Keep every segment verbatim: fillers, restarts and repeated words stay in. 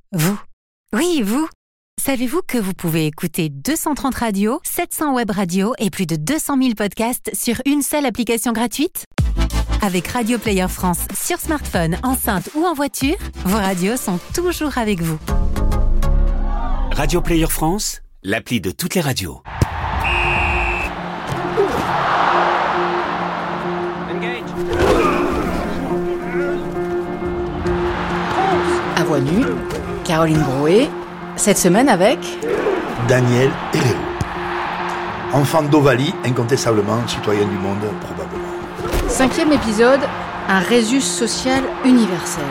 Vous. Oui, vous. Savez-vous que vous pouvez écouter deux cent trente radios, sept cents web radios et plus de deux cent mille podcasts sur une seule application gratuite ? Avec Radio Player France sur smartphone, enceinte ou en voiture, vos radios sont toujours avec vous. Radio Player France, l'appli de toutes les radios. À Voix Nue, Caroline Brouet, cette semaine avec Daniel Herrero. Enfant d'Ovalie, incontestablement, citoyen du monde, probablement. Cinquième épisode, un résus social universel.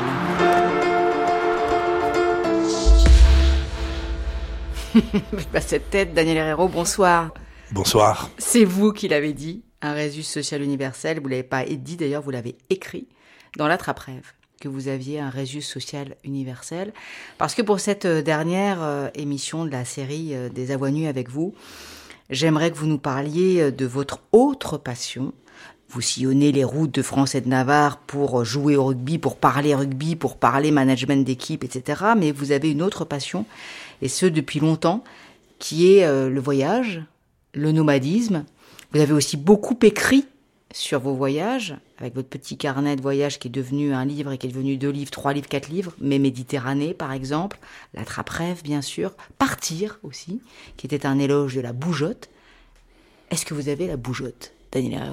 Bah, cette tête, Daniel Herrero, bonsoir. Bonsoir. C'est vous qui l'avez dit, un résus social universel. Vous ne l'avez pas dit, d'ailleurs, vous l'avez écrit dans l'Attrape-Rêve, que vous aviez un résus social universel. Parce que pour cette dernière euh, émission de la série euh, des À Voix Nues avec vous, j'aimerais que vous nous parliez de votre autre passion. Vous sillonnez les routes de France et de Navarre pour jouer au rugby, pour parler rugby, pour parler management d'équipe, et cetera. Mais vous avez une autre passion, et ce depuis longtemps, qui est euh, le voyage, le nomadisme. Vous avez aussi beaucoup écrit sur vos voyages, avec votre petit carnet de voyage qui est devenu un livre et qui est devenu deux livres, trois livres, quatre livres, mais Méditerranée par exemple, l'Attrape-Rêve bien sûr, Partir aussi, qui était un éloge de la bougeotte. Est-ce que vous avez la bougeotte, Daniel Herrero ?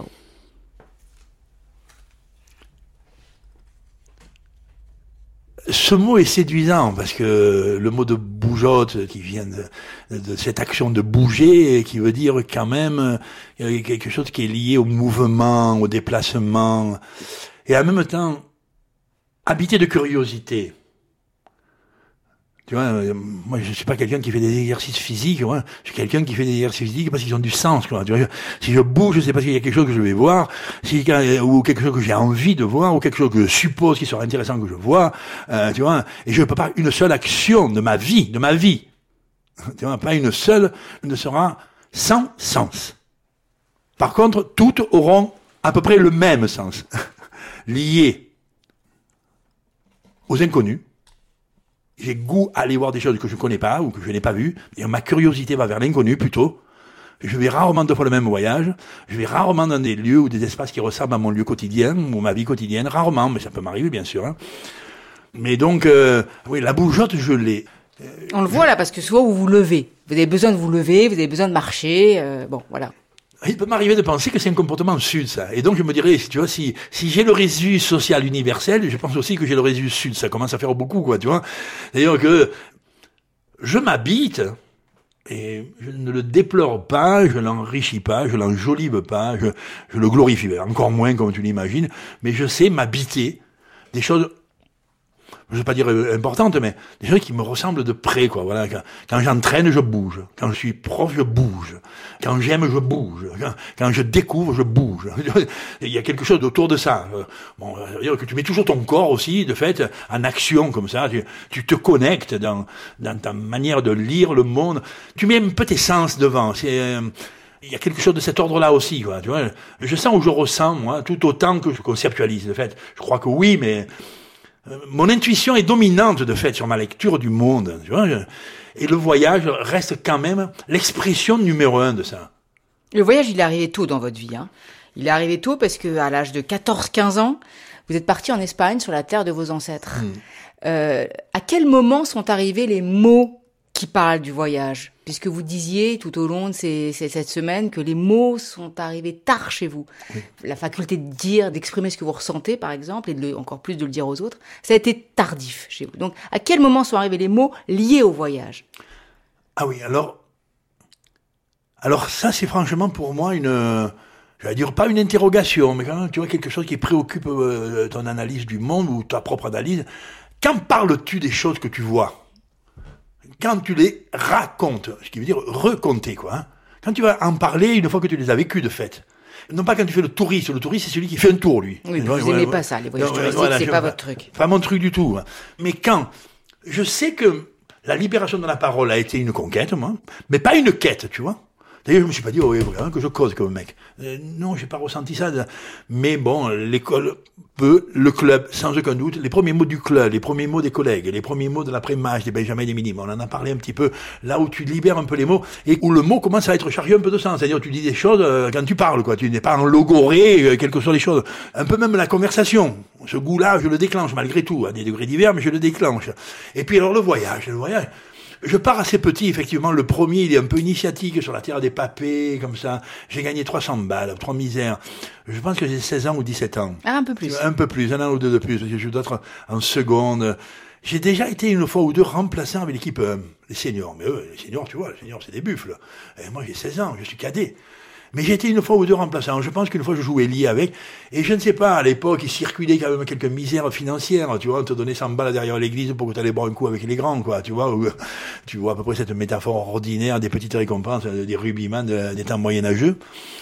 Ce mot est séduisant parce que le mot de bougeotte qui vient de, de cette action de bouger, qui veut dire quand même quelque chose qui est lié au mouvement, au déplacement, et en même temps habité de curiosité. Tu vois, moi je suis pas quelqu'un qui fait des exercices physiques, moi. Je suis quelqu'un qui fait des exercices physiques parce qu'ils ont du sens, quoi. Tu vois, si je bouge, c'est parce qu'il y a quelque chose que je vais voir, si, ou quelque chose que j'ai envie de voir, ou quelque chose que je suppose qui sera intéressant que je vois, euh, tu vois. Et je ne peux pas une seule action de ma vie, de ma vie, tu vois, pas une seule ne sera sans sens. Par contre, toutes auront à peu près le même sens, liées aux inconnus. J'ai goût à aller voir des choses que je ne connais pas ou que je n'ai pas vues. Et ma curiosité va vers l'inconnu plutôt. Je vais rarement deux fois le même voyage. Je vais rarement dans des lieux ou des espaces qui ressemblent à mon lieu quotidien ou ma vie quotidienne. Rarement, mais ça peut m'arriver bien sûr. Hein. Mais donc, euh, oui, la bougeotte, je l'ai. Euh, On le voit là parce que souvent vous vous levez. Vous avez besoin de vous lever, vous avez besoin de marcher. Euh, bon, voilà. Il peut m'arriver de penser que c'est un comportement sud, ça. Et donc, je me dirais, tu vois, si, si j'ai le résus social universel, je pense aussi que j'ai le résus sud. Ça commence à faire beaucoup, quoi, tu vois. D'ailleurs que je m'habite, et je ne le déplore pas, je l'enrichis pas, je l'enjolive pas, je, je le glorifie, encore moins, comme tu l'imagines, mais je sais m'habiter des choses, je ne veux pas dire importantes, mais des choses qui me ressemblent de près, quoi. Voilà. Quand, quand j'entraîne, je bouge. Quand je suis prof, je bouge. Quand j'aime, je bouge. Quand, quand je découvre, je bouge. Il y a quelque chose autour de ça. Bon, ça veut dire que tu mets toujours ton corps aussi, de fait, en action, comme ça. Tu, tu te connectes dans, dans ta manière de lire le monde. Tu mets un peu tes sens devant. C'est, euh, il y a quelque chose de cet ordre-là aussi, quoi. Tu vois. Je sens ou je ressens, moi, tout autant que je conceptualise, de fait. Je crois que oui, mais mon intuition est dominante, de fait, sur ma lecture du monde, tu vois, et le voyage reste quand même l'expression numéro un de ça. Le voyage, il est arrivé tôt dans votre vie, hein. Il est arrivé tôt parce que à l'âge de quatorze quinze ans, vous êtes parti en Espagne, sur la terre de vos ancêtres. Mmh. Euh, à quel moment sont arrivés les mots qui parlent du voyage ? Puisque vous disiez tout au long de ces, ces, cette semaine que les mots sont arrivés tard chez vous. Oui. La faculté de dire, d'exprimer ce que vous ressentez, par exemple, et de le, encore plus de le dire aux autres, ça a été tardif chez vous. Donc, à quel moment sont arrivés les mots liés au voyage ? Ah oui, alors, alors ça, c'est franchement pour moi une, j'allais dire pas une interrogation, mais quand même, tu vois, quelque chose qui préoccupe euh, ton analyse du monde ou ta propre analyse. Quand parles-tu des choses que tu vois ? Quand tu les racontes, ce qui veut dire raconter, quoi. Hein. Quand tu vas en parler une fois que tu les as vécues, de fait. Non pas quand tu fais le touriste. Le touriste, c'est celui qui fait un tour, lui. Oui, mais vous n'aimez pas ça, les voyages touristiques, voilà, c'est pas votre truc. Pas mon truc du tout. Hein. Mais quand je sais que la libération de la parole a été une conquête, moi, mais pas une quête, tu vois. D'ailleurs, je me suis pas dit, oh, oui, vraiment que je cause comme mec. Euh, non, j'ai pas ressenti ça. Mais bon, l'école peut, le club, sans aucun doute, les premiers mots du club, les premiers mots des collègues, les premiers mots de l'après-match, des Benjamin et des Minimes, on en a parlé un petit peu, là où tu libères un peu les mots, et où le mot commence à être chargé un peu de sens. C'est-à-dire, tu dis des choses euh, quand tu parles, quoi. Tu n'es pas en logoré, euh, quelles que soient les choses. Un peu même la conversation. Ce goût-là, je le déclenche, malgré tout, à des degrés divers, mais je le déclenche. Et puis alors, le voyage, le voyage. Je pars assez petit, effectivement. Le premier, il est un peu initiatique sur la terre des papés, comme ça. J'ai gagné trois cents balles, trois misères. Je pense que j'ai seize ans ou dix-sept ans. Ah, un peu plus. Un peu plus, un an ou deux de plus, parce que je dois être en seconde. J'ai déjà été une fois ou deux remplaçant avec l'équipe, euh, les seniors. Mais eux, les seniors, tu vois, les seniors, c'est des buffles. Et moi, j'ai seize ans, je suis cadet. Mais j'ai été une fois ou deux remplaçant. Je pense qu'une fois, je jouais lié avec. Et je ne sais pas, à l'époque, il circulait quand même quelques misères financières. Tu vois, on te donnait cent balles derrière l'église pour que tu allais boire un coup avec les grands, quoi. Tu vois, où, tu vois à peu près cette métaphore ordinaire des petites récompenses, des rubimans de, des temps moyenâgeux.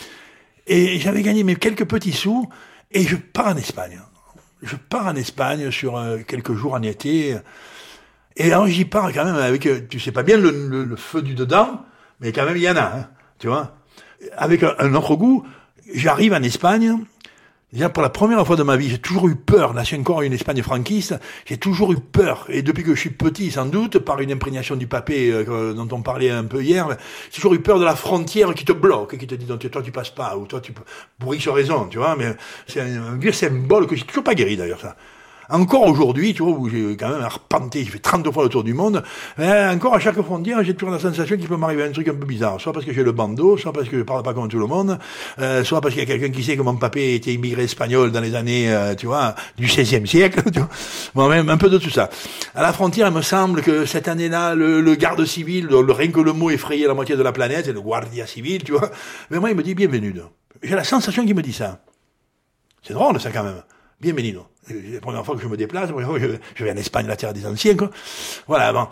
Et j'avais gagné mes quelques petits sous, et je pars en Espagne. Je pars en Espagne sur euh, quelques jours en été. Et alors, j'y pars quand même avec, tu sais pas bien le, le, le feu du dedans, mais quand même, il y en a, hein, tu vois. Avec un, un autre goût, j'arrive en Espagne. Déjà, pour la première fois de ma vie, j'ai toujours eu peur. Là, c'est encore une Espagne franquiste. J'ai toujours eu peur. Et depuis que je suis petit, sans doute, par une imprégnation du papé euh, dont on parlait un peu hier, j'ai toujours eu peur de la frontière qui te bloque, qui te dit, toi, tu passes pas, ou toi, tu peux, pour X raison, tu vois. Mais c'est un, un vieux symbole que j'ai toujours pas guéri, d'ailleurs, ça. Encore aujourd'hui, tu vois, où j'ai quand même arpenté, j'ai fait trente fois le tour du monde, mais encore à chaque frontière, j'ai toujours la sensation qu'il peut m'arriver un truc un peu bizarre. Soit parce que j'ai le bandeau, soit parce que je parle pas comme tout le monde, euh, soit parce qu'il y a quelqu'un qui sait que mon papé était immigré espagnol dans les années, euh, tu vois, du seizième siècle, tu vois. Bon, même un peu de tout ça. À la frontière, il me semble que cette année-là, le, le garde civil, le, le, rien que le mot effrayait la moitié de la planète, c'est le guardia civil, tu vois. Mais moi, il me dit bienvenue. J'ai la sensation qu'il me dit ça. C'est drôle, ça, quand même. Bienvenue. C'est la première fois que je me déplace, la première fois que je, je vais en Espagne, la terre des anciens, quoi. Voilà, bon.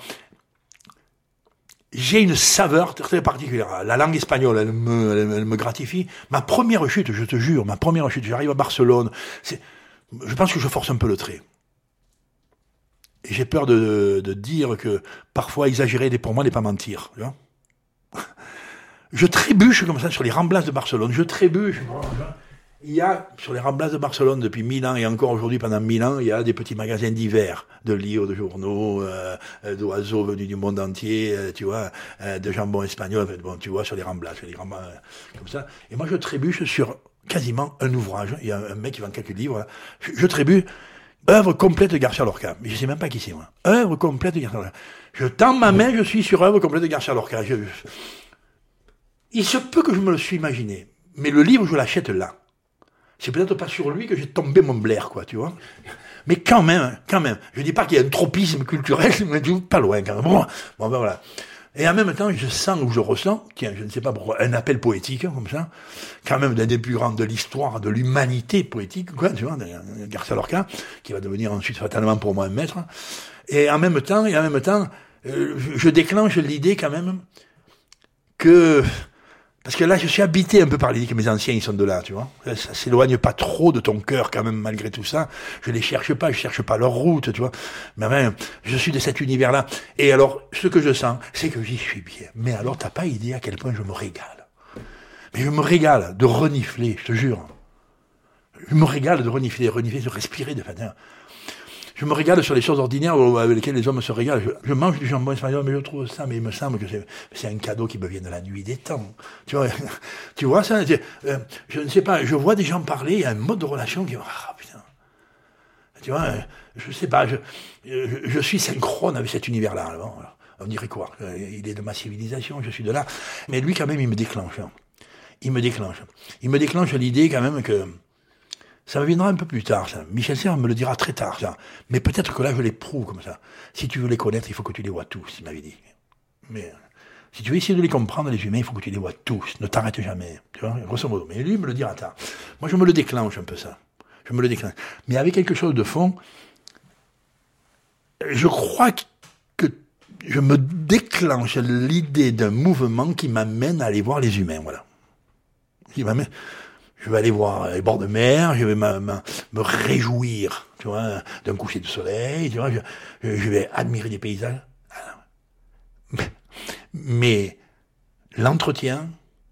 J'ai une saveur très particulière. La langue espagnole, elle me, elle, elle me gratifie. Ma première chute, je te jure, ma première chute, j'arrive à Barcelone, c'est, je pense que je force un peu le trait. Et j'ai peur de, de dire que parfois exagérer pour moi n'est pas mentir, tu vois. Je trébuche comme ça sur les Ramblas de Barcelone, je trébuche, il y a, sur les Ramblas de Barcelone, depuis mille ans, et encore aujourd'hui pendant mille ans, il y a des petits magasins divers, de livres, de journaux, euh, d'oiseaux venus du monde entier, euh, tu vois, euh, de jambon espagnol, enfin, bon, tu vois, sur les Ramblas, sur les Ramblas, euh, comme ça. Et moi, je trébuche sur quasiment un ouvrage. Il y a un mec qui vend quelques livres, là. Je, je trébuche, œuvre complète de Garcia Lorca. Mais je sais même pas qui c'est, moi. Œuvre complète de Garcia Lorca. Je tends ma main, je suis sur œuvre complète de Garcia Lorca. Je, je... Il se peut que je me le suis imaginé. Mais le livre, je l'achète là. C'est peut-être pas sur lui que j'ai tombé mon Blair, quoi, tu vois. Mais quand même, quand même. Je dis pas qu'il y a un tropisme culturel, mais pas loin, quand même. Bon, bon, ben voilà. Et en même temps, je sens ou je ressens, tiens, je ne sais pas pourquoi, un appel poétique, hein, comme ça, quand même d'un des plus grands de l'histoire, de l'humanité poétique, quoi, tu vois, Garcia Lorca, qui va devenir ensuite fatalement pour moi un maître. Et en même temps, et en même temps, euh, je, je déclenche l'idée quand même que, parce que là, je suis habité un peu par l'idée que mes anciens, ils sont de là, tu vois. Ça s'éloigne pas trop de ton cœur, quand même, malgré tout ça. Je les cherche pas, je cherche pas leur route, tu vois. Mais même, je suis de cet univers-là. Et alors, ce que je sens, c'est que j'y suis bien. Mais alors, t'as pas idée à quel point je me régale. Mais je me régale de renifler, je te jure. Je me régale de renifler, renifler, de respirer, de faire. Je me régale sur les choses ordinaires avec lesquelles les hommes se régalent. Je, je mange du jambon espagnol, mais je trouve ça, mais il me semble que c'est, c'est un cadeau qui me vient de la nuit des temps. Tu vois, tu vois ça, euh, je ne sais pas, je vois des gens parler, il y a un mode de relation qui, ah putain, tu vois, je sais pas, je, je, je suis synchrone avec cet univers-là. Bon, on dirait quoi? Il est de ma civilisation, je suis de là. Mais lui, quand même, il me déclenche. Il me déclenche. Il me déclenche l'idée, quand même, que ça me viendra un peu plus tard, ça. Michel Serres me le dira très tard, ça. Mais peut-être que là, je l'éprouve comme ça. Si tu veux les connaître, il faut que tu les vois tous, il m'avait dit. Mais si tu veux essayer de les comprendre, les humains, il faut que tu les vois tous. Ne t'arrête jamais. Tu vois, grosso modo. Mais lui, il me le dira tard. Moi, je me le déclenche un peu, ça. Je me le déclenche. Mais avec quelque chose de fond, je crois que je me déclenche l'idée d'un mouvement qui m'amène à aller voir les humains, voilà. Qui m'amène... Je vais aller voir les bords de mer, je vais me, me, me réjouir, tu vois, d'un coucher de soleil, tu vois, je, je vais admirer des paysages. Mais, mais l'entretien,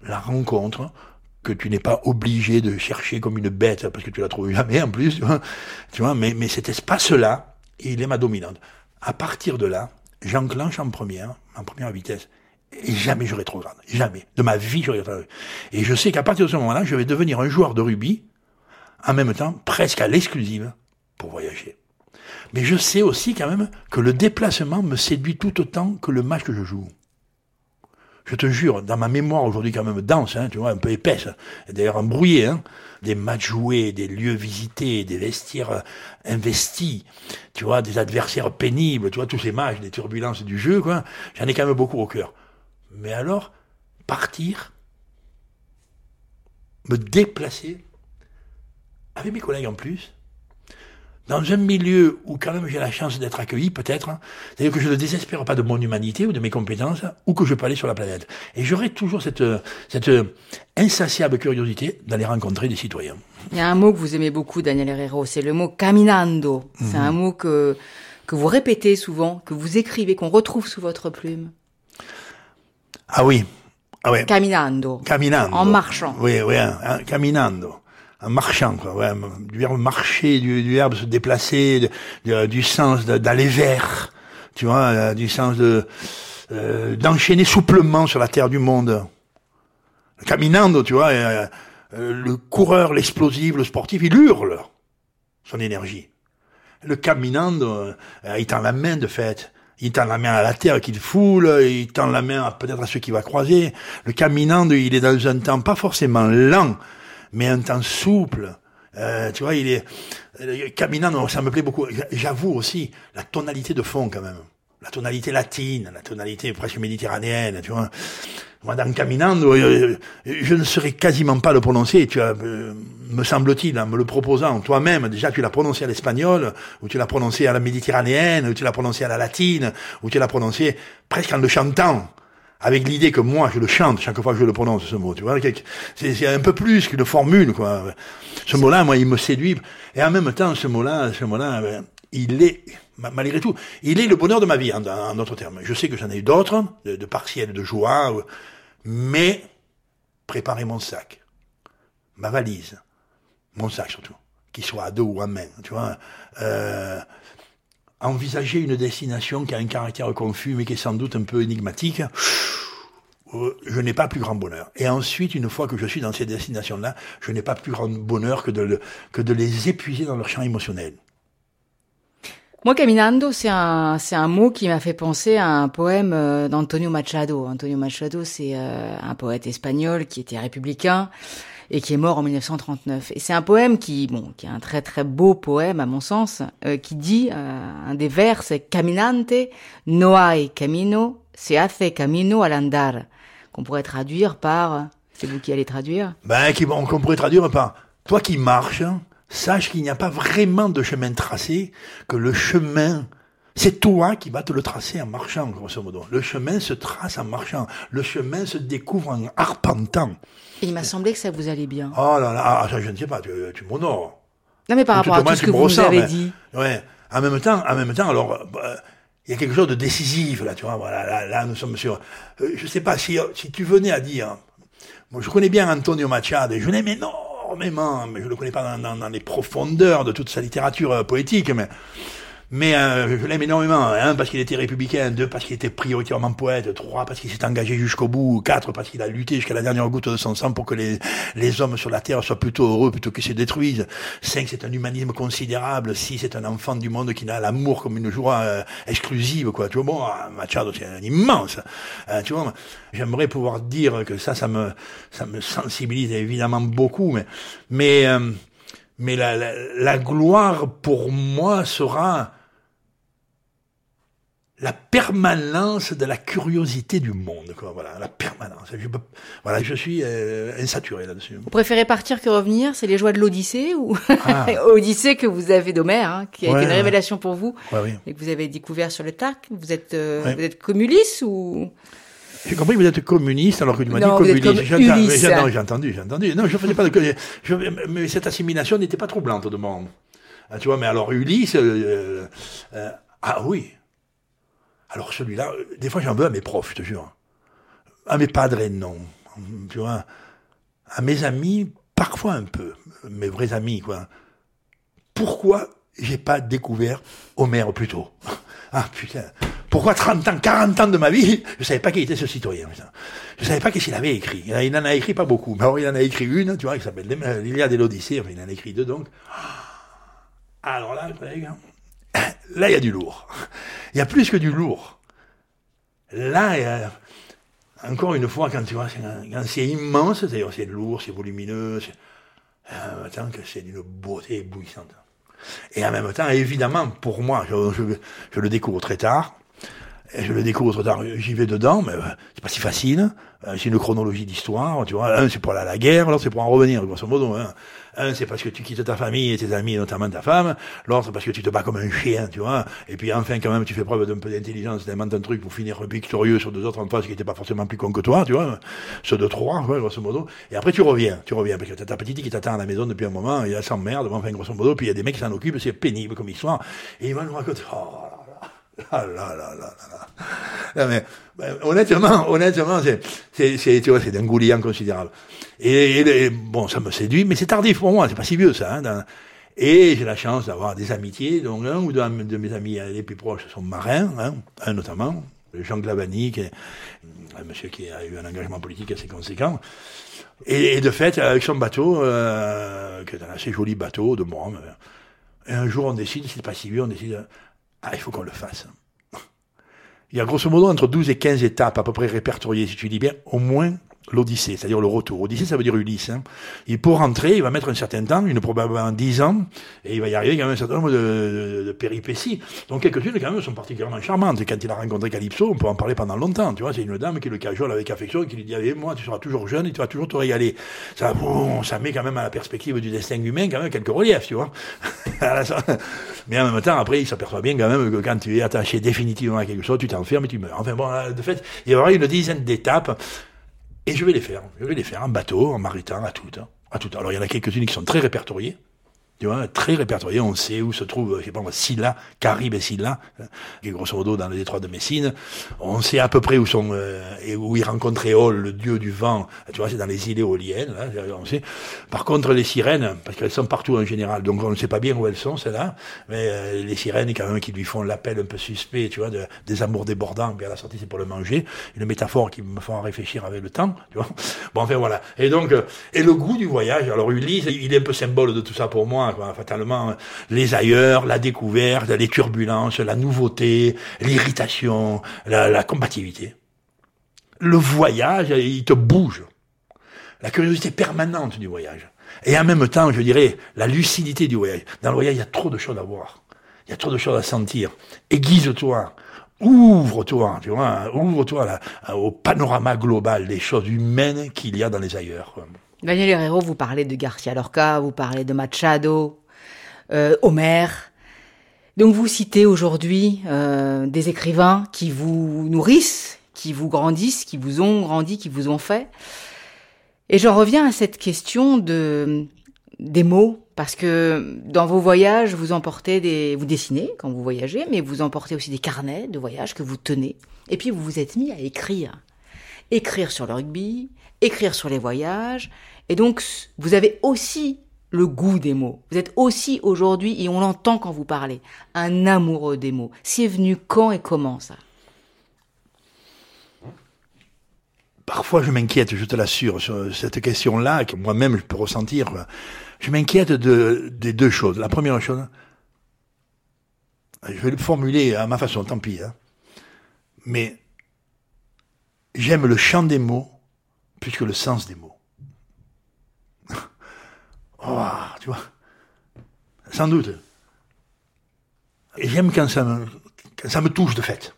la rencontre que tu n'es pas obligé de chercher comme une bête, parce que tu la trouves jamais en plus, tu vois, tu vois mais, mais cet espace-là, il est ma dominante. À partir de là, j'enclenche en première, en première vitesse, et jamais je rétrograde, jamais. De ma vie, je rétrograde. Et je sais qu'à partir de ce moment-là, je vais devenir un joueur de rugby, en même temps, presque à l'exclusive, pour voyager. Mais je sais aussi quand même que le déplacement me séduit tout autant que le match que je joue. Je te jure, dans ma mémoire aujourd'hui quand même dense, hein, tu vois, un peu épaisse, d'ailleurs embrouillée, hein, des matchs joués, des lieux visités, des vestiaires investis, tu vois, des adversaires pénibles, tu vois, tous ces matchs, des turbulences du jeu, quoi, j'en ai quand même beaucoup au cœur. Mais alors, partir, me déplacer, avec mes collègues en plus, dans un milieu où quand même j'ai la chance d'être accueilli, peut-être, hein, c'est-à-dire que je ne désespère pas de mon humanité ou de mes compétences, ou que je peux aller sur la planète. Et j'aurai toujours cette, cette insatiable curiosité d'aller rencontrer des citoyens. Il y a un mot que vous aimez beaucoup, Daniel Herrero, c'est le mot caminando. Mmh. C'est un mot que, que vous répétez souvent, que vous écrivez, qu'on retrouve sous votre plume. Ah oui. Ah ouais. Caminando. Caminando. En marchant. Oui, oui, hein, caminando. En marchant, quoi, ouais, du verbe marcher, du, du verbe se déplacer, du, du, du sens de, d'aller vers, tu vois, euh, du sens de euh, d'enchaîner souplement sur la terre du monde. Caminando, tu vois, euh, euh, le coureur, l'explosif, le sportif, il hurle son énergie. Le caminando, euh, il tend la main de fait. Il tend la main à la terre qu'il foule, il tend la main à, peut-être à ceux qu'il va croiser. Le caminando, il est dans un temps pas forcément lent, mais un temps souple. Euh, tu vois, il est euh, caminando, ça me plaît beaucoup. J'avoue aussi la tonalité de fond quand même, la tonalité latine, la tonalité presque méditerranéenne. Tu vois, moi dans caminando, euh, je ne saurais quasiment pas le prononcer. Tu vois, euh, me semble-t-il, en me le proposant toi-même, déjà tu l'as prononcé à l'espagnol, ou tu l'as prononcé à la méditerranéenne, ou tu l'as prononcé à la latine, ou tu l'as prononcé presque en le chantant. Avec l'idée que moi, je le chante chaque fois que je le prononce, ce mot, tu vois. C'est, c'est un peu plus qu'une formule, quoi. Ce mot-là, moi, il me séduit. Et en même temps, ce mot-là, ce mot-là, il est, malgré tout, il est le bonheur de ma vie, en, en d'autres termes. Je sais que j'en ai eu d'autres, de, de partiels, de joie, mais préparer mon sac, ma valise, mon sac surtout, qu'il soit à deux ou à main, tu vois. Euh, envisager une destination qui a un caractère confus, mais qui est sans doute un peu énigmatique, je n'ai pas plus grand bonheur. Et ensuite, une fois que je suis dans ces destinations-là, je n'ai pas plus grand bonheur que de, le, que de les épuiser dans leur champ émotionnel. Moi, caminando, c'est un, c'est un mot qui m'a fait penser à un poème d'Antonio Machado. Antonio Machado, c'est un poète espagnol qui était républicain et qui est mort en mille neuf cent trente-neuf. Et c'est un poème qui, bon, qui est un très très beau poème à mon sens, euh, qui dit, euh, un des vers, c'est « Caminante no hay camino, se hace camino al andar », qu'on pourrait traduire par, c'est vous qui allez traduire? Ben, qu'on pourrait traduire par « Toi qui marches, sache qu'il n'y a pas vraiment de chemin tracé, que le chemin... » C'est toi qui vas te le tracer en marchant, grosso modo. Le chemin se trace en marchant. Le chemin se découvre en arpentant. Et il m'a semblé que ça vous allait bien. Oh là là, ah, ça, je ne sais pas, tu, tu m'honores. Non, mais par rapport à tout ce que vous nous avez dit. Ouais. En même temps, en même temps, alors, bah, il y a quelque chose de décisif, là, tu vois. Voilà, là, là, nous sommes sur, euh, je sais pas si, si tu venais à dire, moi, je connais bien Antonio Machado, et je l'aime énormément, mais je le connais pas dans, dans, dans les profondeurs de toute sa littérature euh, poétique, mais, Mais euh, je l'aime énormément, un, parce qu'il était républicain, deux, parce qu'il était prioritairement poète, trois, parce qu'il s'est engagé jusqu'au bout, quatre, parce qu'il a lutté jusqu'à la dernière goutte de son sang pour que les, les hommes sur la terre soient plutôt heureux plutôt qu'ils se détruisent. Cinq, c'est un humanisme considérable. Six, c'est un enfant du monde qui n'a l'amour comme une joie euh, exclusive, quoi. Tu vois, bon, Machado, c'est un immense. Euh, tu vois, j'aimerais pouvoir dire que ça, ça me, ça me sensibilise évidemment beaucoup, mais, mais, euh, mais la, la, la gloire pour moi sera la permanence de la curiosité du monde, quoi. Voilà, la permanence. Je peux, voilà, je suis euh, insaturé là-dessus. Vous préférez partir que revenir? C'est les joies de l'Odyssée ou ah. Odyssée que vous avez d'Homère, hein, qui a ouais, été une ouais. révélation pour vous ouais, oui. et que vous avez découvert sur le Tarc. Vous êtes, euh, ouais. vous êtes communiste ou? J'ai compris que vous êtes communiste alors que tu m'as non, dit communiste. J'ai, j'ai, non, j'ai entendu, j'ai entendu. Non, je faisais pas de. Je, mais cette assimilation n'était pas troublante de moi. Ah, tu vois, mais alors Ulysse, euh, euh, ah oui. Alors celui-là, des fois j'en veux à mes profs, je te jure. À mes padres, non. tu vois, à mes amis, parfois un peu, mes vrais amis, quoi. Pourquoi j'ai pas découvert Homère plus tôt? Ah putain, pourquoi trente ans, quarante ans de ma vie, je savais pas qui était ce citoyen, putain. Je savais pas qu'est-ce qu'il avait écrit. Il en a écrit pas beaucoup, mais alors il en a écrit une, tu vois, qui s'appelle l'Iliade et l'Odyssée, enfin il en a écrit deux donc. Alors là, là il y a du lourd. Il y a plus que du lourd. Là, il y a, encore une fois, quand tu vois, c'est, quand c'est immense, c'est-à-dire c'est lourd, c'est volumineux, c'est, en même temps que c'est d'une beauté éblouissante. Et en même temps, évidemment, pour moi, je, je, je le découvre très tard, et je le découvre trop tard, j'y vais dedans, mais c'est pas si facile, c'est une chronologie d'histoire, tu vois, un c'est pour aller à la guerre, l'autre c'est pour en revenir, grosso modo, hein. Un c'est parce que tu quittes ta famille et tes amis, et notamment ta femme, l'autre parce que tu te bats comme un chien, tu vois, et puis enfin quand même tu fais preuve d'un peu d'intelligence, d'inventer un truc pour finir victorieux sur deux autres en face qui n'étaient pas forcément plus cons que toi, tu vois, ceux de trois, ouais, grosso modo, et après tu reviens, tu reviens, parce que t'as ta petite qui t'attend à la maison depuis un moment, et elle s'emmerde, enfin grosso modo, puis il y a des mecs qui s'en occupent, c'est pénible comme histoire, et ils vont nous raconter, oh là là là là là là. Non mais ben, honnêtement, honnêtement, c'est c'est c'est tu vois, c'est d'un gouliant considérable. Et, et, et bon, ça me séduit, mais c'est tardif pour moi, c'est pas si vieux ça. Hein, dans, et j'ai la chance d'avoir des amitiés. Donc un ou deux de mes amis les plus proches sont marins, hein, un notamment, Jean Glavani, qui est un monsieur qui a eu un engagement politique assez conséquent. Et, et de fait, avec son bateau, euh, qui est un assez joli bateau de moi, et un jour on décide, c'est pas si vieux, on décide. Ah, il faut qu'on le fasse. Il y a grosso modo entre douze et quinze étapes à peu près répertoriées, si tu dis bien, au moins l'Odyssée, c'est-à-dire le retour. Odyssée, ça veut dire Ulysse. Hein. Et pour rentrer, il va mettre un certain temps, une probablement dix ans, et il va y arriver quand même un certain nombre de, de, de péripéties. Donc quelques-unes quand même sont particulièrement charmantes. Et quand il a rencontré Calypso, on peut en parler pendant longtemps. Tu vois, c'est une dame qui le cajole avec affection et qui lui dit eh, moi, tu seras toujours jeune et tu vas toujours te régaler. Ça, bon, ça met quand même à la perspective du destin humain quand même quelques reliefs, tu vois. Mais en même temps, après, il s'aperçoit bien quand même que quand tu es attaché définitivement à quelque chose, tu t'enfermes et tu meurs. Enfin bon, de fait, il y aura une dizaine d'étapes. Et je vais les faire. Je vais les faire en bateau, en maritain, à toutes. À toutes. Alors, il y en a quelques-unes qui sont très répertoriées. Tu vois, très répertoriées. On sait où se trouve, je sais pas moi, Scylla, Caribe et Scylla, qui est grosso modo dans le détroit de Messine. On sait à peu près où sont, euh, et où il rencontre Éole, le dieu du vent. Tu vois, c'est dans les îles éoliennes, là, on sait. Par contre, les sirènes, parce qu'elles sont partout en général, donc on ne sait pas bien où elles sont, celles-là, mais euh, les sirènes, quand même, qui lui font l'appel un peu suspect, tu vois, de, des amours débordants, bien à la sortie, c'est pour le manger. Une métaphore qui me fera réfléchir avec le temps, tu vois. Bon, enfin, voilà. Et donc, euh, et le goût du voyage. Alors, Ulysse, il est un peu symbole de tout ça pour moi, quoi, fatalement, les ailleurs, la découverte, les turbulences, la nouveauté, l'irritation, la, la combativité. Le voyage, il te bouge. La curiosité permanente du voyage. Et en même temps, je dirais, la lucidité du voyage. Dans le voyage, il y a trop de choses à voir. Il y a trop de choses à sentir. Aiguise-toi. Ouvre-toi, tu vois, ouvre-toi là, au panorama global des choses humaines qu'il y a dans les ailleurs. Daniel Herrero, vous parlez de Garcia Lorca, vous parlez de Machado, euh, Homère. Donc vous citez aujourd'hui euh, des écrivains qui vous nourrissent, qui vous grandissent, qui vous ont grandi, qui vous ont fait. Et j'en reviens à cette question de des mots, parce que dans vos voyages, vous emportez des, vous dessinez quand vous voyagez, mais vous emportez aussi des carnets de voyage que vous tenez. Et puis vous vous êtes mis à écrire, écrire sur le rugby, écrire sur les voyages. Et donc vous avez aussi le goût des mots. Vous êtes aussi aujourd'hui, et on l'entend quand vous parlez, un amoureux des mots. C'est venu quand et comment ça ? Parfois, je m'inquiète, je te l'assure, sur cette question-là, que moi-même je peux ressentir. Je m'inquiète de, des deux choses. La première chose, je vais le formuler à ma façon, tant pis, hein, mais j'aime le chant des mots plus que le sens des mots. Oh, tu vois, sans doute. Et j'aime quand ça me, quand ça me touche de fait.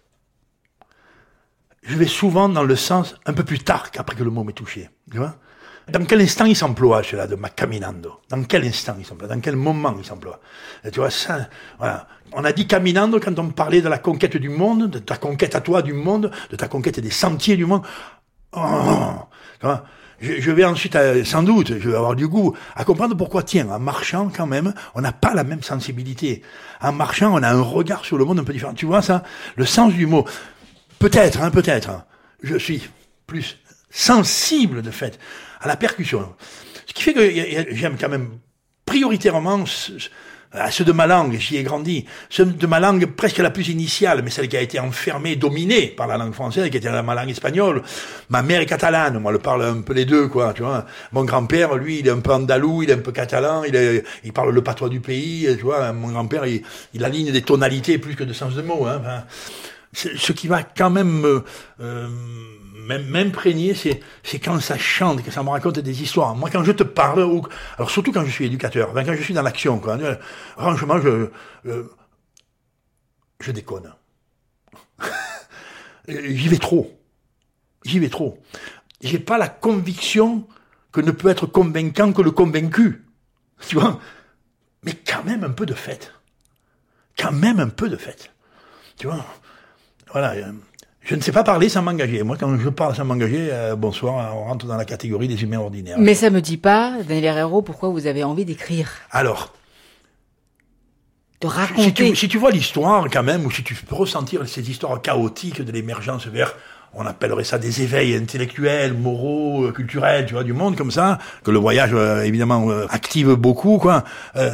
Je vais souvent dans le sens un peu plus tard qu'après que le mot m'ait touché. Tu vois ? Dans quel instant il s'emploie, celui-là, de ma caminando ? Dans quel instant il s'emploie ? Dans quel moment il s'emploie ? Et tu vois, ça, voilà. On a dit caminando quand on parlait de la conquête du monde, de ta conquête à toi du monde, de ta conquête des sentiers du monde. Oh, tu vois ? Je, je vais ensuite, euh, sans doute, je vais avoir du goût, à comprendre pourquoi, tiens, en marchant quand même, on n'a pas la même sensibilité. En marchant, on a un regard sur le monde un peu différent. Tu vois ça ? Le sens du mot. Peut-être, hein, peut-être. Je suis plus sensible, de fait, à la percussion. Ce qui fait que j'aime quand même prioritairement ceux de ma langue, j'y ai grandi, ceux de ma langue presque la plus initiale, mais celle qui a été enfermée, dominée par la langue française, qui était ma langue espagnole. Ma mère est catalane, moi, je parle un peu les deux, quoi, tu vois. Mon grand-père, lui, il est un peu andalou, il est un peu catalan, il est, il parle le patois du pays, tu vois. Mon grand-père, il, il aligne des tonalités plus que de sens de mots, hein. Enfin, ce qui va quand même euh, euh, m'imprégner, c'est, c'est quand ça chante, que ça me raconte des histoires. Moi, quand je te parle, ou, alors surtout quand je suis éducateur, enfin, quand je suis dans l'action, quoi, franchement, je, je, je déconne. J'y vais trop. J'y vais trop. J'ai pas la conviction que ne peut être convaincant que le convaincu. Tu vois? Mais quand même un peu de fête. Quand même un peu de fête. Tu vois? Voilà. Je ne sais pas parler sans m'engager. Moi, quand je parle sans m'engager, euh, bonsoir, on rentre dans la catégorie des humains ordinaires. Mais ça me dit pas, Daniel Herrero, pourquoi vous avez envie d'écrire? Alors, de raconter. Si tu, si tu vois l'histoire, quand même, ou si tu peux ressentir ces histoires chaotiques de l'émergence vers, on appellerait ça des éveils intellectuels, moraux, culturels, tu vois, du monde comme ça, que le voyage, euh, évidemment, euh, active beaucoup, quoi. Euh,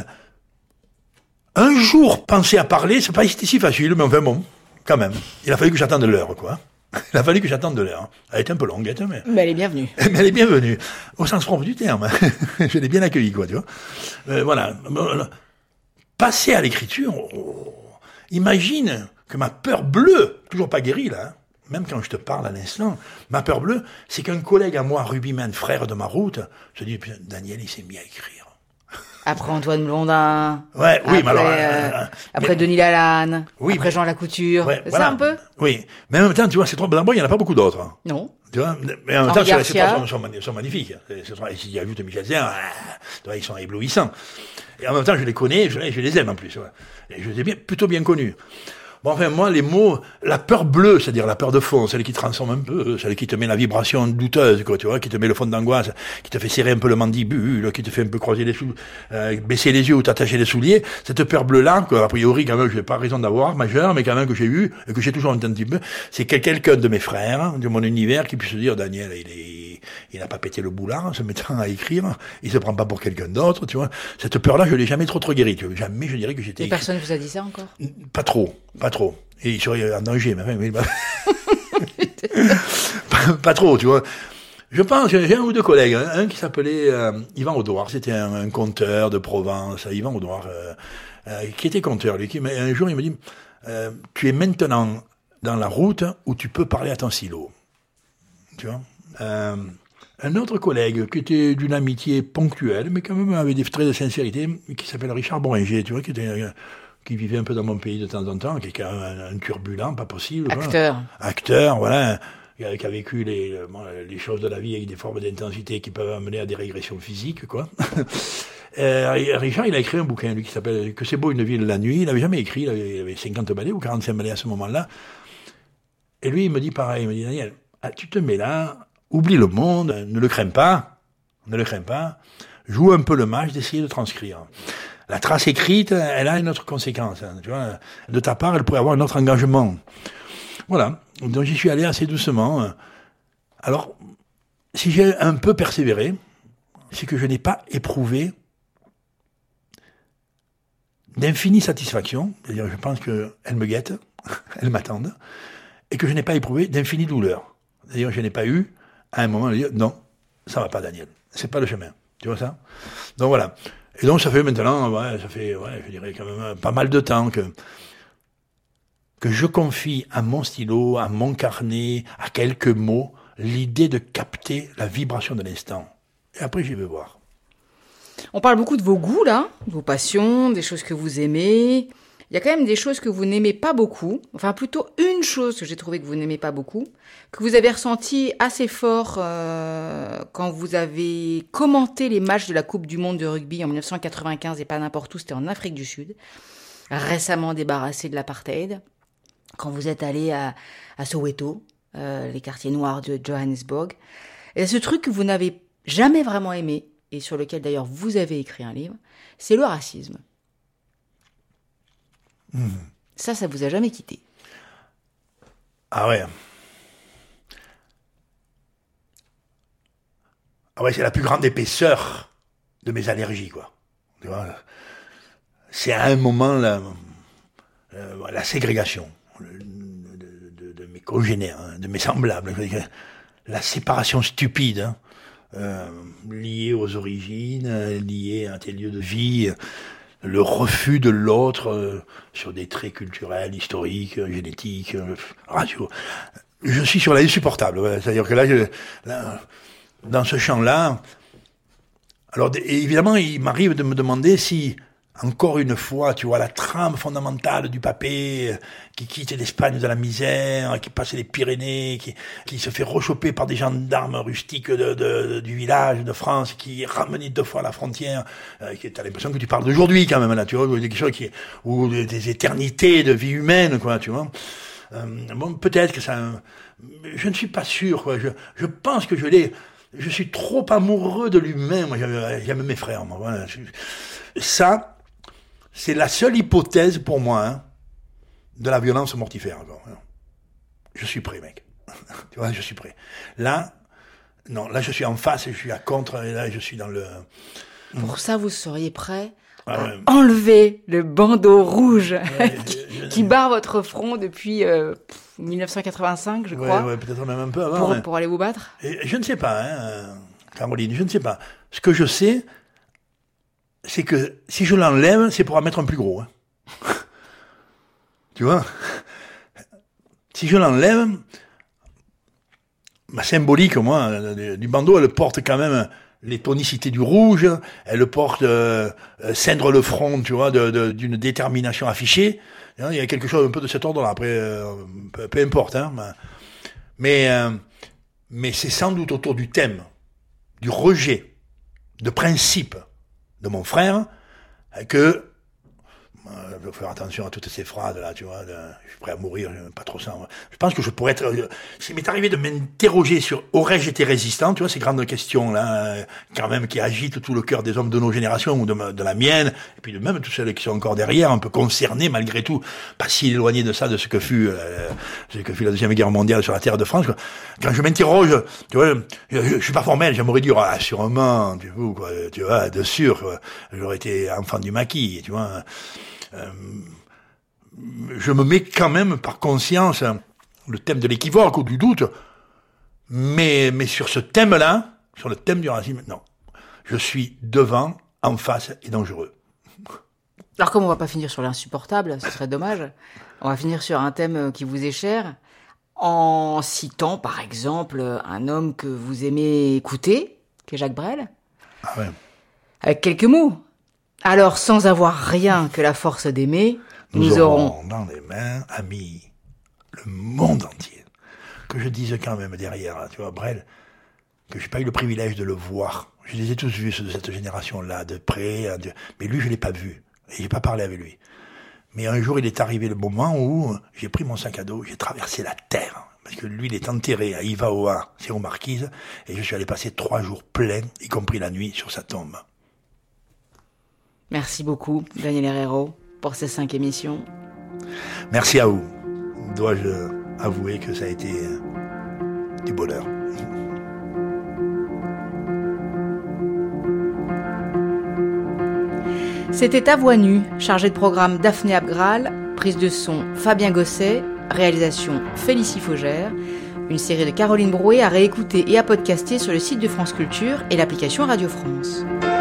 un jour, penser à parler, c'est pas si facile, mais enfin bon. Quand même. Il a fallu que j'attende l'heure, quoi. Il a fallu que j'attende l'heure. Elle est un peu longue, mais... Mais elle est bienvenue. Mais elle est bienvenue. Au sens propre du terme. Je l'ai bien accueillie, quoi, tu vois. Euh, voilà. Passer à l'écriture, oh, imagine que ma peur bleue, toujours pas guérie, là, hein, même quand je te parle à l'instant, ma peur bleue, c'est qu'un collègue à moi, Rubiman, frère de ma route, se dit, Daniel, il s'est mis à écrire. Après Antoine Blondin. Ouais, oui, après, mais alors. Euh, euh, après mais, Denis Lalanne. Oui, après mais, Jean Lacouture. Ouais, c'est voilà. ça un peu? Oui. Mais en même temps, tu vois, ces trois d'abord, il n'y en a pas beaucoup d'autres. Hein. Non. Tu vois, mais en même Henri temps, ces trois Garcia. sont, sont, sont magnifiques. S'il y ajoute Michel Serres, tu vois, ils sont éblouissants. Et en même temps, je les connais, je, je les aime en plus. Ouais. Et je les ai bien, plutôt bien connus. Bon, enfin, moi, les mots, la peur bleue, c'est-à-dire la peur de fond, celle qui transforme un peu, celle qui te met la vibration douteuse, quoi, tu vois, qui te met le fond d'angoisse, qui te fait serrer un peu le mandibule, qui te fait un peu croiser les sous, euh, baisser les yeux ou t'attacher les souliers, cette peur bleue-là, que, a priori, quand même, je n'ai pas raison d'avoir, majeure, mais quand même que j'ai eu, et que j'ai toujours un petit peu, c'est quelqu'un de mes frères, de mon univers, qui puisse se dire, Daniel, il est, il n'a pas pété le boulard en se mettant à écrire, il se prend pas pour quelqu'un d'autre, tu vois. Cette peur-là, je l'ai jamais trop trop guérie, tu vois. Jamais, je dirais que j'étais... Et personne vous a dit ça encore? Pas trop, pas trop. Et il serait en danger, mais, mais, mais pas, pas trop, tu vois. Je pense, j'ai un ou deux collègues, hein, un qui s'appelait euh, Yvan Audouard, c'était un, un conteur de Provence, Yvan Audouard, euh, euh, qui était conteur, lui, qui, un jour il me dit, euh, tu es maintenant dans la route où tu peux parler à ton silo. Tu vois. Euh, un autre collègue qui était d'une amitié ponctuelle, mais quand même avec des traits de sincérité, qui s'appelle Richard Boringer, tu vois, qui était... Euh, qui vivait un peu dans mon pays de temps en temps, qui est quand même un, un turbulent, pas possible. Acteur. Quoi. Acteur, voilà, qui a, qui a vécu les, bon, les choses de la vie avec des formes d'intensité qui peuvent amener à des régressions physiques, quoi. euh, Richard, il a écrit un bouquin, lui, qui s'appelle « Que c'est beau une ville la nuit ». Il n'avait jamais écrit, il avait, il avait cinquante balais ou quarante-cinq balais à ce moment-là. Et lui, il me dit pareil, il me dit « Daniel, ah, tu te mets là, oublie le monde, ne le crains pas, ne le crains pas, joue un peu le match d'essayer de transcrire ». La trace écrite, elle a une autre conséquence. Hein, tu vois. De ta part, elle pourrait avoir un autre engagement. Voilà. Donc j'y suis allé assez doucement. Alors, si j'ai un peu persévéré, c'est que je n'ai pas éprouvé d'infinie satisfaction. C'est-à-dire, je pense qu'elles me guettent, elles m'attendent, et que je n'ai pas éprouvé d'infinie douleur. C'est-à-dire, je n'ai pas eu, à un moment, de dire, non, ça va pas, Daniel. C'est pas le chemin. Tu vois ça? Donc voilà. Et donc ça fait maintenant, ouais, ça fait, ouais, je dirais quand même pas mal de temps que que je confie à mon stylo, à mon carnet, à quelques mots, l'idée de capter la vibration de l'instant. Et après, j'y vais voir. On parle beaucoup de vos goûts, là, de vos passions, des choses que vous aimez. Il y a quand même des choses que vous n'aimez pas beaucoup. Enfin, plutôt une chose que j'ai trouvé que vous n'aimez pas beaucoup, que vous avez ressenti assez fort euh, quand vous avez commenté les matchs de la Coupe du Monde de rugby en dix-neuf cent quatre-vingt-quinze et pas n'importe où, c'était en Afrique du Sud, récemment débarrassé de l'apartheid, quand vous êtes allé à, à Soweto, euh, les quartiers noirs de Johannesburg. Et ce truc que vous n'avez jamais vraiment aimé, et sur lequel d'ailleurs vous avez écrit un livre, c'est le racisme. Mmh. Ça, ça vous a jamais quitté? Ah ouais. Ah ouais, c'est la plus grande épaisseur de mes allergies, quoi. Tu vois, c'est à un moment la, la, la ségrégation de, de, de mes congénères, hein, de mes semblables, la séparation stupide, hein, euh, liée aux origines, liée à tes lieux de vie, le refus de l'autre euh, sur des traits culturels, historiques, génétiques, euh, radio. Je suis sur l'insupportable. Ouais. C'est-à-dire que là, je, là, dans ce champ-là, alors évidemment, il m'arrive de me demander si, encore une fois, tu vois, la trame fondamentale du papé euh, qui quitte l'Espagne de la misère, qui passe les Pyrénées, qui, qui se fait rechoper par des gendarmes rustiques de, de, de, du village de France, qui est ramené deux fois à la frontière, euh, qui t'as l'impression que tu parles d'aujourd'hui quand même, là, tu vois, quelque chose qui, ou des éternités de vie humaine, quoi, tu vois. Euh, bon, peut-être que ça, je ne suis pas sûr, quoi. Je, je pense que je l'ai, je suis trop amoureux de l'humain, moi, j'aime, j'aime mes frères, moi, voilà. Ça, c'est la seule hypothèse pour moi, hein, de la violence mortifère. Quoi. Je suis prêt, mec. Tu vois, je suis prêt. Là, non, là, je suis en face et je suis à contre, et là, je suis dans le... Pour ça, vous seriez prêt ah, à ouais. enlever le bandeau rouge ouais, qui, je, je, qui barre votre front depuis euh, dix-neuf cent quatre-vingt-cinq, je crois. Ouais, ouais, peut-être même un peu avant. Pour, ouais. pour aller vous battre. Et je ne sais pas, hein, Caroline, je ne sais pas. Ce que je sais, c'est que si je l'enlève, c'est pour en mettre un plus gros. Hein. Tu vois ? Si je l'enlève, ma symbolique, moi, du bandeau, elle porte quand même les tonicités du rouge, elle porte euh, ceindre le front, tu vois, de, de, d'une détermination affichée. Il y a quelque chose un peu de cet ordre-là. Après, euh, peu, peu importe. Hein, mais euh, mais c'est sans doute autour du thème, du rejet, de principe de mon frère, que euh, je vais faire attention à toutes ces phrases là, tu vois, de, je suis prêt à mourir, je pas trop ça. Moi. Je pense que je pourrais être, euh, s'il m'est arrivé de m'interroger sur aurais-je été résistant, tu vois, ces grandes questions là, euh, quand même qui agitent tout le cœur des hommes de nos générations ou de, de la mienne, et puis de même tous celles qui sont encore derrière, un peu concernés malgré tout, pas si éloignés de ça, de ce que fut, euh, ce que fut la deuxième guerre mondiale sur la terre de France. Quoi. Quand je m'interroge, tu vois, je, je, je suis pas formel, j'aimerais dire ah, sûrement, tu vois, quoi, tu vois, de sûr, quoi, j'aurais été enfant du maquis, tu vois. Euh, je me mets quand même par conscience le thème de l'équivoque ou du doute, mais, mais sur ce thème-là, sur le thème du racisme, non. Je suis devant, en face et dangereux. Alors comme on va pas finir sur l'insupportable, ce serait dommage, on va finir sur un thème qui vous est cher, en citant par exemple un homme que vous aimez écouter, qui est Jacques Brel, ah ouais. Avec quelques mots. Alors, sans avoir rien que la force d'aimer, nous, nous aurons... aurons dans les mains, amis, le monde entier. Que je dise quand même derrière, tu vois, Brel, que j'ai pas eu le privilège de le voir. Je les ai tous vus, ceux de cette génération-là, de près, de... mais lui, je l'ai pas vu. Et j'ai pas parlé avec lui. Mais un jour, il est arrivé le moment où j'ai pris mon sac à dos, j'ai traversé la terre. Parce que lui, il est enterré à Ivaoa, c'est aux Marquises, et je suis allé passer trois jours pleins, y compris la nuit, sur sa tombe. Merci beaucoup, Daniel Herrero, pour ces cinq émissions. Merci à vous. Dois-je avouer que ça a été du bonheur. C'était À Voix nue, chargé de programme Daphné Abgral, prise de son Fabien Gosset, réalisation Félicie Faugère, une série de Caroline Brouet à réécouter et à podcaster sur le site de France Culture et l'application Radio France.